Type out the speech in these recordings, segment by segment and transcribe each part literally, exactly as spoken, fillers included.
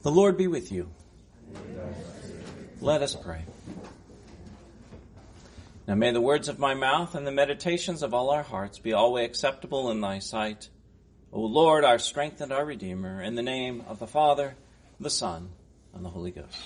The Lord be with you. Let us pray. Now may the words of my mouth and the meditations of all our hearts be always acceptable in thy sight, O Lord, our strength and our Redeemer, in the name of the Father, the Son, and the Holy Ghost.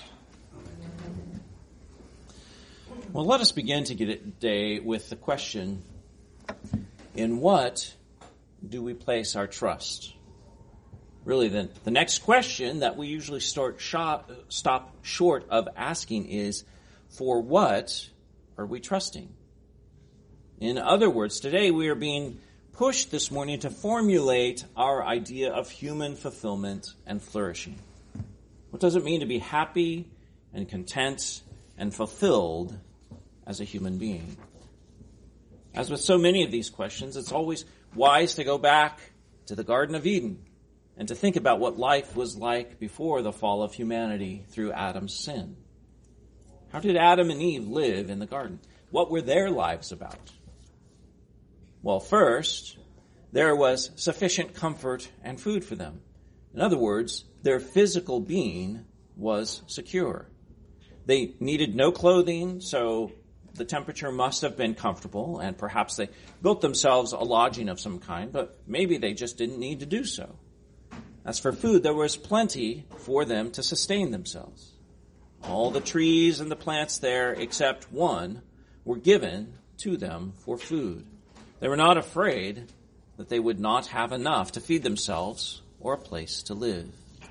Well, let us begin today with the question, in what do we place our trust? Really, the, the next question that we usually start shop, stop short of asking is, for what are we trusting? In other words, today we are being pushed this morning to formulate our idea of human fulfillment and flourishing. What does it mean to be happy and content and fulfilled as a human being? As with so many of these questions, it's always wise to go back to the Garden of Eden and to think about what life was like before the fall of humanity through Adam's sin. How did Adam and Eve live in the garden? What were their lives about? Well, first, there was sufficient comfort and food for them. In other words, their physical being was secure. They needed no clothing, so the temperature must have been comfortable, and perhaps they built themselves a lodging of some kind, but maybe they just didn't need to do so. As for food, there was plenty for them to sustain themselves. All the trees and the plants there, except one, were given to them for food. They were not afraid that they would not have enough to feed themselves or a place to live.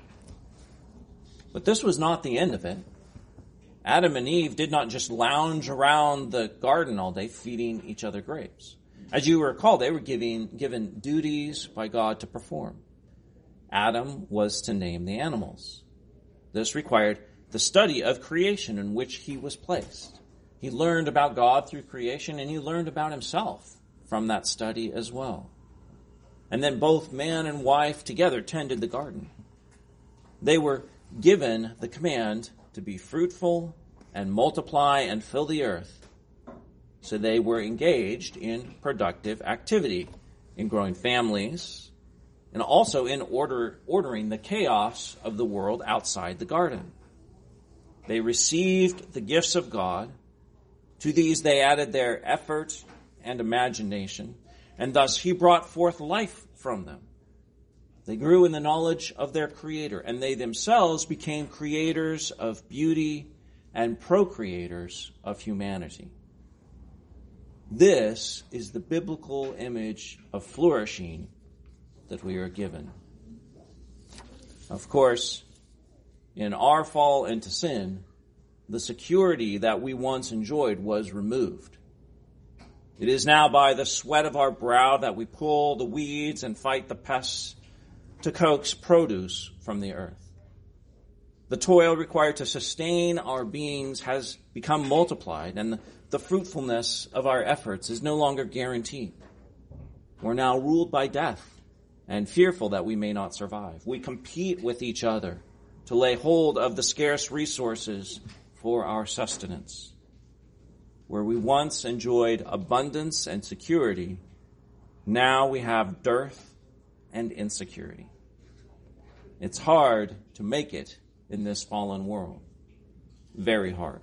But this was not the end of it. Adam and Eve did not just lounge around the garden all day feeding each other grapes. As you recall, they were giving, given duties by God to perform. Adam was to name the animals. This required the study of creation in which he was placed. He learned about God through creation, and he learned about himself from that study as well. And then both man and wife together tended the garden. They were given the command to be fruitful and multiply and fill the earth. So they were engaged in productive activity, in growing families, and also in order ordering the chaos of the world outside the garden. They received the gifts of God. To these they added their effort and imagination, and thus he brought forth life from them. They grew in the knowledge of their Creator, and they themselves became creators of beauty and procreators of humanity. This is the biblical image of flourishing that we are given. Of course, in our fall into sin, the security that we once enjoyed was removed. It is now by the sweat of our brow that we pull the weeds and fight the pests to coax produce from the earth. The toil required to sustain our beings has become multiplied, and the fruitfulness of our efforts is no longer guaranteed. We're now ruled by death and fearful that we may not survive. We compete with each other to lay hold of the scarce resources for our sustenance. Where we once enjoyed abundance and security, now we have dearth and insecurity. It's hard to make it in this fallen world. Very hard.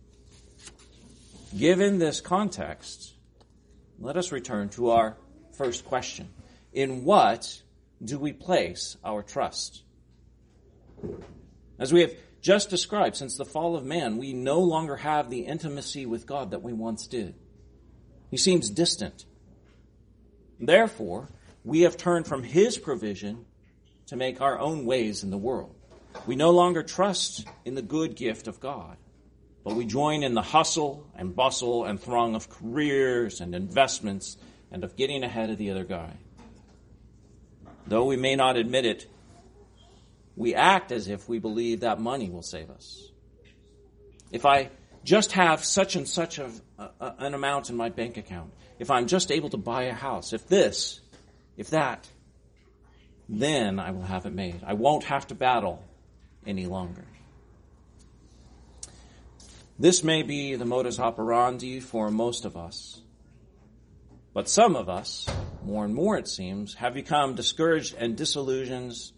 Given this context, let us return to our first question. In what do we place our trust? As we have just described, since the fall of man, we no longer have the intimacy with God that we once did. He seems distant. Therefore, we have turned from his provision to make our own ways in the world. We no longer trust in the good gift of God, but we join in the hustle and bustle and throng of careers and investments and of getting ahead of the other guy. Though we may not admit it, we act as if we believe that money will save us. If I just have such and such of a, a, an amount in my bank account, if I'm just able to buy a house, if this, if that, then I will have it made. I won't have to battle any longer. This may be the modus operandi for most of us. But some of us, more and more it seems, have become discouraged and disillusioned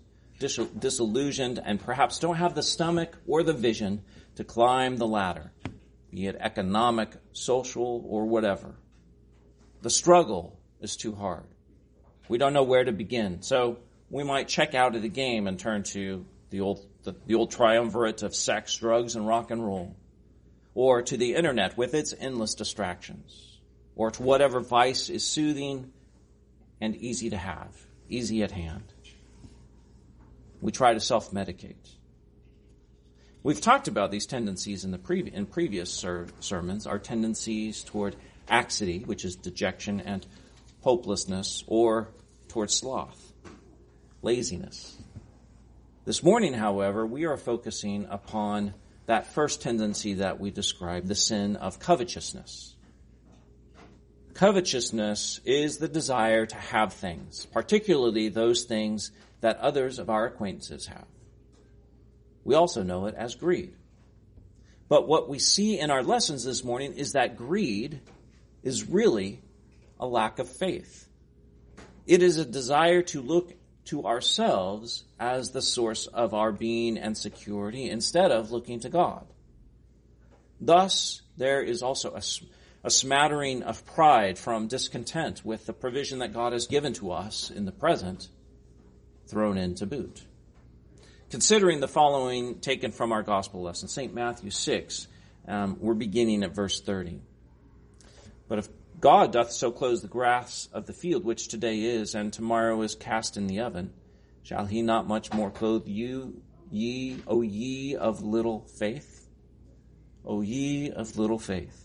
dis- disillusioned, and perhaps don't have the stomach or the vision to climb the ladder, be it economic, social, or whatever. The struggle is too hard. We don't know where to begin, so we might check out of the game and turn to the old the, the old triumvirate of sex, drugs, and rock and roll, or to the internet with its endless distractions, or to whatever vice is soothing and easy to have, easy at hand. We try to self-medicate. We've talked about these tendencies in the previ- in previous ser- sermons, our tendencies toward axidy, which is dejection and hopelessness, or toward sloth, laziness. This morning, however, we are focusing upon that first tendency that we described, the sin of covetousness. Covetousness is the desire to have things, particularly those things that others of our acquaintances have. We also know it as greed. But what we see in our lessons this morning is that greed is really a lack of faith. It is a desire to look to ourselves as the source of our being and security instead of looking to God. Thus, there is also a, a smattering of pride from discontent with the provision that God has given to us in the present, thrown in to boot. Considering the following taken from our gospel lesson, Saint Matthew six, um, we're beginning at verse thirty. But if God doth so clothe the grass of the field, which today is, and tomorrow is cast in the oven, shall he not much more clothe you, ye, O ye of little faith? O ye of little faith.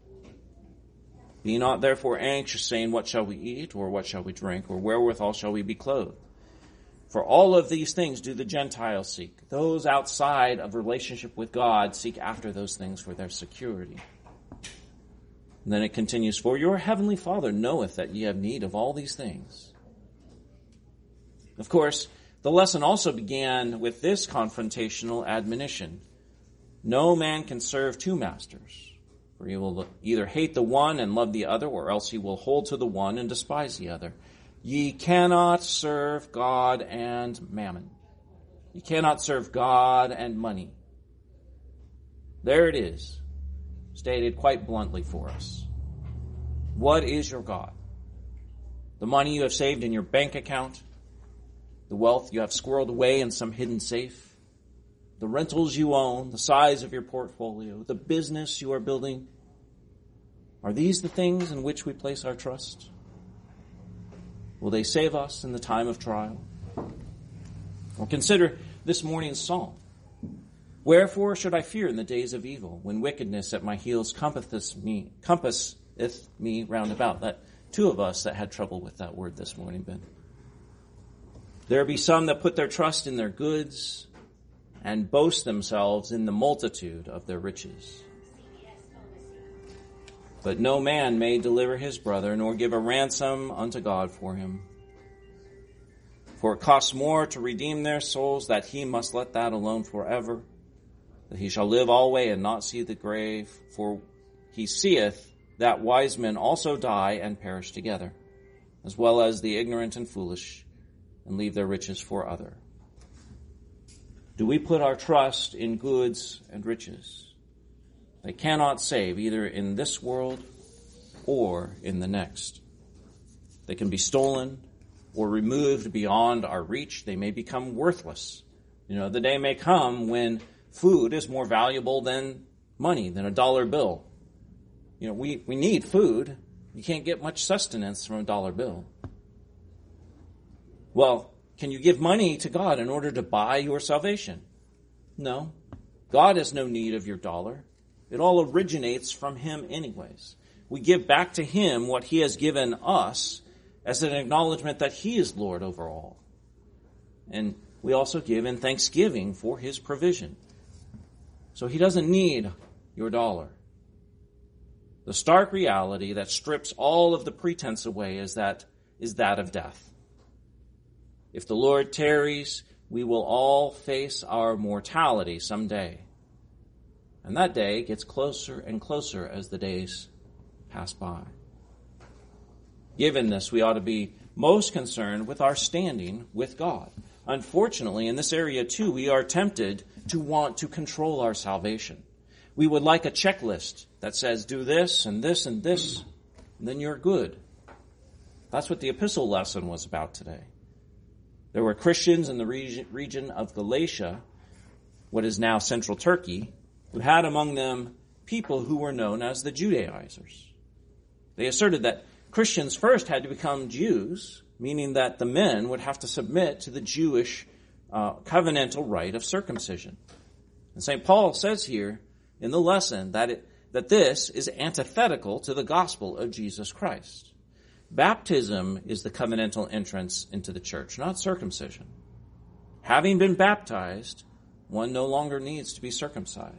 Be not therefore anxious, saying, what shall we eat, or what shall we drink, or wherewithal shall we be clothed? For all of these things do the Gentiles seek. Those outside of relationship with God seek after those things for their security. And then it continues, for your heavenly Father knoweth that ye have need of all these things. Of course, the lesson also began with this confrontational admonition. No man can serve two masters, for he will either hate the one and love the other, or else he will hold to the one and despise the other. Ye cannot serve God and mammon. Ye cannot serve God and money. There it is, stated quite bluntly for us. What is your God? The money you have saved in your bank account? The wealth you have squirreled away in some hidden safe? The rentals you own? The size of your portfolio? The business you are building? Are these the things in which we place our trust? Will they save us in the time of trial? Or consider this morning's psalm. Wherefore should I fear in the days of evil, when wickedness at my heels compasseth me, compasseth me round about? That two of us that had trouble with that word this morning, Ben. There be some that put their trust in their goods and boast themselves in the multitude of their riches. But no man may deliver his brother, nor give a ransom unto God for him. For it costs more to redeem their souls, that he must let that alone forever, that he shall live alway and not see the grave. For he seeth that wise men also die and perish together, as well as the ignorant and foolish, and leave their riches for other. Do we put our trust in goods and riches? They cannot save either in this world or in the next. They can be stolen or removed beyond our reach. They may become worthless. You know, the day may come when food is more valuable than money, than a dollar bill. You know, we, we need food. You can't get much sustenance from a dollar bill. Well, can you give money to God in order to buy your salvation? No. God has no need of your dollar. It all originates from him anyways. We give back to him what he has given us as an acknowledgement that he is Lord over all. And we also give in thanksgiving for his provision. So he doesn't need your dollar. The stark reality that strips all of the pretense away is that, is that of death. If the Lord tarries, we will all face our mortality someday. And that day gets closer and closer as the days pass by. Given this, we ought to be most concerned with our standing with God, unfortunately, in this area too, we are tempted to want to control our salvation. We would like a checklist that says, do this and this and this, and then you're good. That's what the epistle lesson was about today. There were Christians in the region of Galatia, what is now central Turkey, who had among them people who were known as the Judaizers. They asserted that Christians first had to become Jews, meaning that the men would have to submit to the Jewish uh, covenantal rite of circumcision. And Saint Paul says here in the lesson that it, that this is antithetical to the gospel of Jesus Christ. Baptism is the covenantal entrance into the church, not circumcision. Having been baptized, one no longer needs to be circumcised.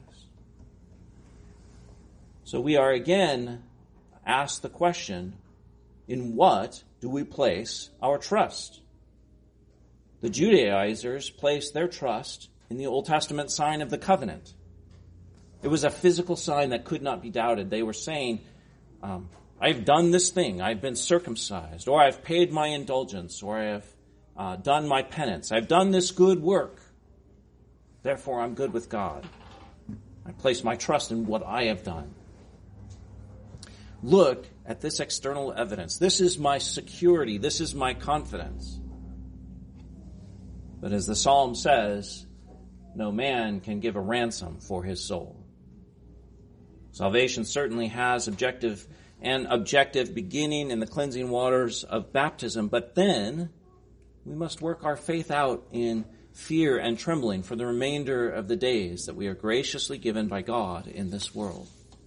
So we are again asked the question, in what do we place our trust? The Judaizers placed their trust in the Old Testament sign of the covenant. It was a physical sign that could not be doubted. They were saying, um, I've done this thing, I've been circumcised, or I've paid my indulgence, or I have uh, done my penance. I've done this good work. Therefore, I'm good with God. I place my trust in what I have done. Look at this external evidence. This is my security. This is my confidence. But as the psalm says, no man can give a ransom for his soul. Salvation certainly has objective and objective beginning in the cleansing waters of baptism, but then we must work our faith out in fear and trembling for the remainder of the days that we are graciously given by God in this world.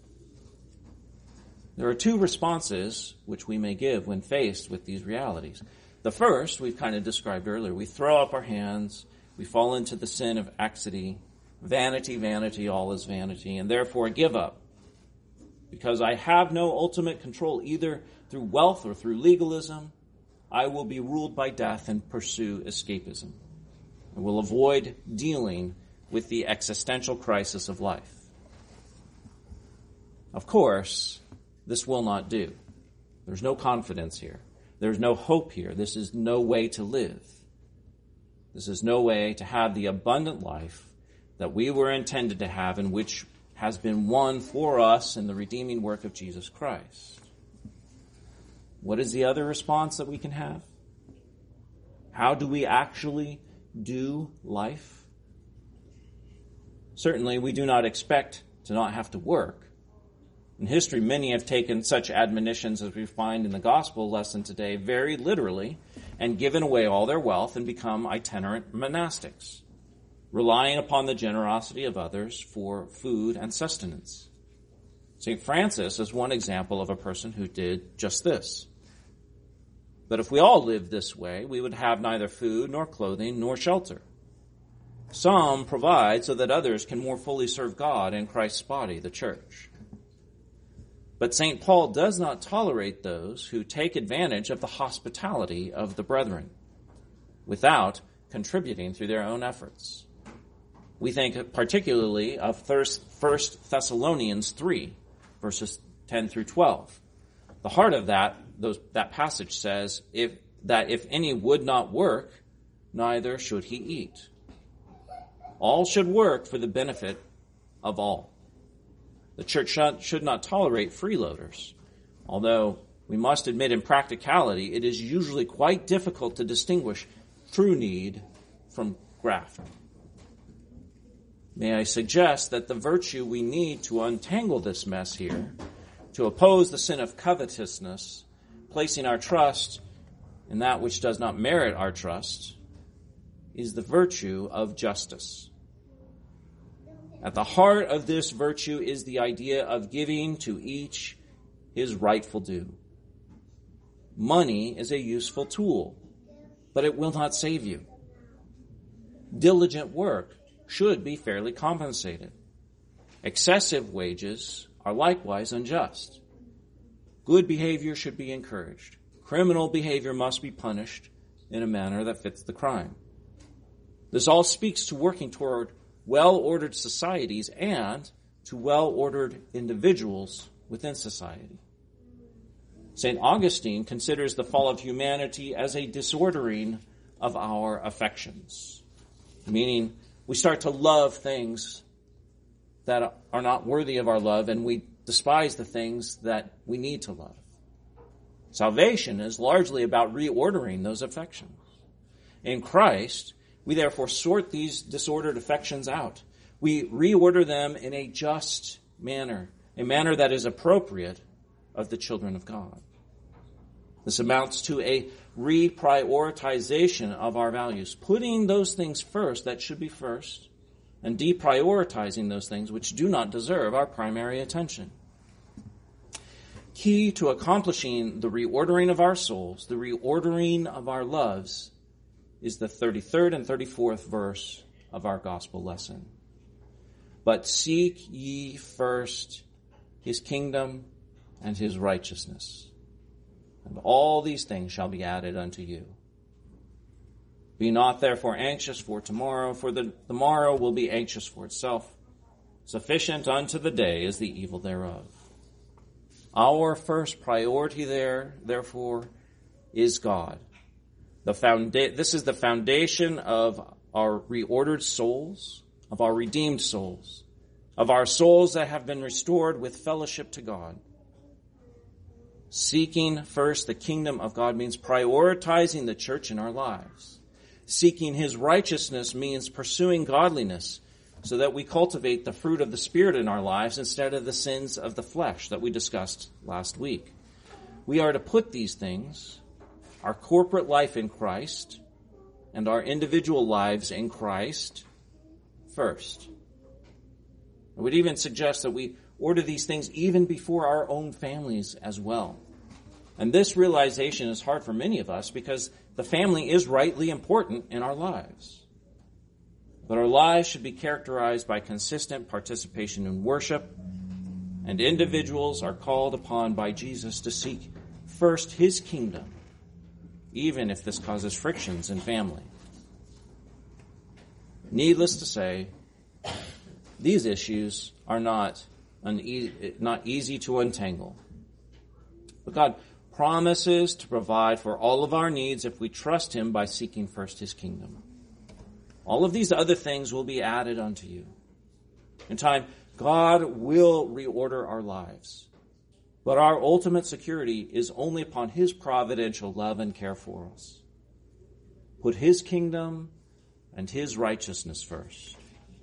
There are two responses which we may give when faced with these realities. The first, we've kind of described earlier. We throw up our hands, we fall into the sin of axity, vanity, vanity, all is vanity, and therefore give up. Because I have no ultimate control either through wealth or through legalism, I will be ruled by death and pursue escapism. I will avoid dealing with the existential crisis of life. Of course, this will not do. There's no confidence here. There's no hope here. This is no way to live. This is no way to have the abundant life that we were intended to have and which has been won for us in the redeeming work of Jesus Christ. What is the other response that we can have? How do we actually do life? Certainly, we do not expect to not have to work. In history, many have taken such admonitions as we find in the gospel lesson today very literally and given away all their wealth and become itinerant monastics, relying upon the generosity of others for food and sustenance. Saint Francis is one example of a person who did just this. But if we all lived this way, we would have neither food nor clothing nor shelter. Some provide so that others can more fully serve God and Christ's body, the church. But Saint Paul does not tolerate those who take advantage of the hospitality of the brethren without contributing through their own efforts. We think particularly of First Thessalonians three, verses ten through twelve. The heart of that, those, that passage says if, that if any would not work, neither should he eat. All should work for the benefit of all. The church should not tolerate freeloaders, although we must admit in practicality it is usually quite difficult to distinguish true need from graft. May I suggest that the virtue we need to untangle this mess here, to oppose the sin of covetousness, placing our trust in that which does not merit our trust, is the virtue of justice. At the heart of this virtue is the idea of giving to each his rightful due. Money is a useful tool, but it will not save you. Diligent work should be fairly compensated. Excessive wages are likewise unjust. Good behavior should be encouraged. Criminal behavior must be punished in a manner that fits the crime. This all speaks to working toward well-ordered societies and to well-ordered individuals within society. Saint Augustine considers the fall of humanity as a disordering of our affections. Meaning, we start to love things that are not worthy of our love, and we despise the things that we need to love. Salvation is largely about reordering those affections. In Christ, we therefore sort these disordered affections out. We reorder them in a just manner, a manner that is appropriate of the children of God. This amounts to a reprioritization of our values, putting those things first that should be first, and deprioritizing those things which do not deserve our primary attention. Key to accomplishing the reordering of our souls, the reordering of our loves, is the thirty-third and thirty-fourth verse of our gospel lesson. But seek ye first his kingdom and his righteousness, and all these things shall be added unto you. Be not therefore anxious for tomorrow, for the, the morrow will be anxious for itself. Sufficient unto the day is the evil thereof. Our first priority there, therefore, is God. The founda- this is the foundation of our reordered souls, of our redeemed souls, of our souls that have been restored with fellowship to God. Seeking first the kingdom of God means prioritizing the church in our lives. Seeking his righteousness means pursuing godliness so that we cultivate the fruit of the Spirit in our lives instead of the sins of the flesh that we discussed last week. We are to put these things, our corporate life in Christ and our individual lives in Christ, first. I would even suggest that we order these things even before our own families as well. And this realization is hard for many of us because the family is rightly important in our lives. But our lives should be characterized by consistent participation in worship, and individuals are called upon by Jesus to seek first his kingdom, even if this causes frictions in family. Needless to say, these issues are not, une- not easy to untangle. But God promises to provide for all of our needs if we trust him by seeking first his kingdom. All of these other things will be added unto you. In time, God will reorder our lives. But our ultimate security is only upon his providential love and care for us. Put his kingdom and his righteousness first.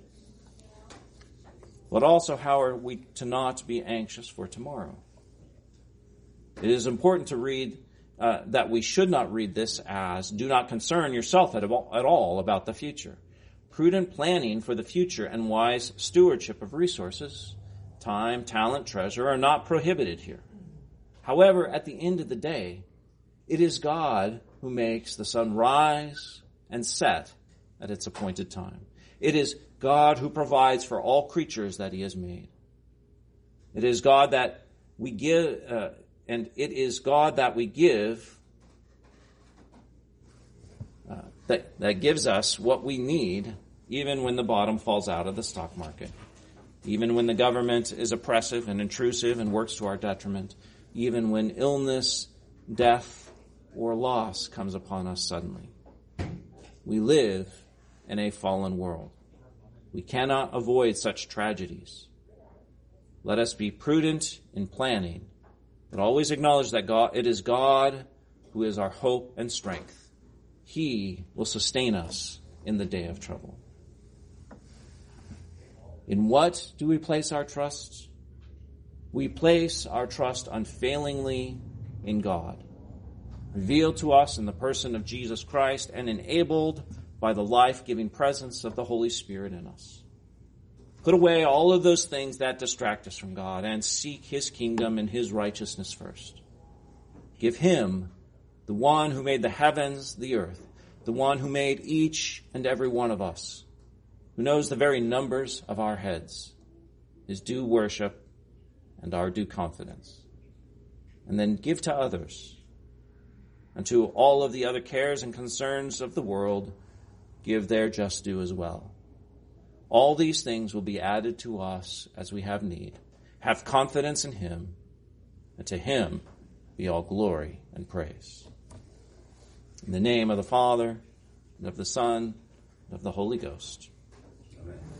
But also, how are we to not be anxious for tomorrow? It is important to read uh, that we should not read this as, do not concern yourself at all, at all about the future. Prudent planning for the future and wise stewardship of resources, time, talent, treasure, are not prohibited here. However, at the end of the day, it is God who makes the sun rise and set at its appointed time. It is God who provides for all creatures that he has made. It is God that we give, uh, and it is God that we give, uh, that, that gives us what we need, even when the bottom falls out of the stock market, even when the government is oppressive and intrusive and works to our detriment, even when illness, death, or loss comes upon us suddenly. We live in a fallen world. We cannot avoid such tragedies. Let us be prudent in planning, but always acknowledge that God, it is God who is our hope and strength. He will sustain us in the day of trouble. In what do we place our trust? We place our trust unfailingly in God, revealed to us in the person of Jesus Christ and enabled by the life-giving presence of the Holy Spirit in us. Put away all of those things that distract us from God and seek his kingdom and his righteousness first. Give him, the one who made the heavens, the earth, the one who made each and every one of us, who knows the very numbers of our heads, his due worship and our due confidence. And then give to others, and to all of the other cares and concerns of the world, give their just due as well. All these things will be added to us as we have need. Have confidence in him, and to him be all glory and praise. In the name of the Father, and of the Son, and of the Holy Ghost. Amen.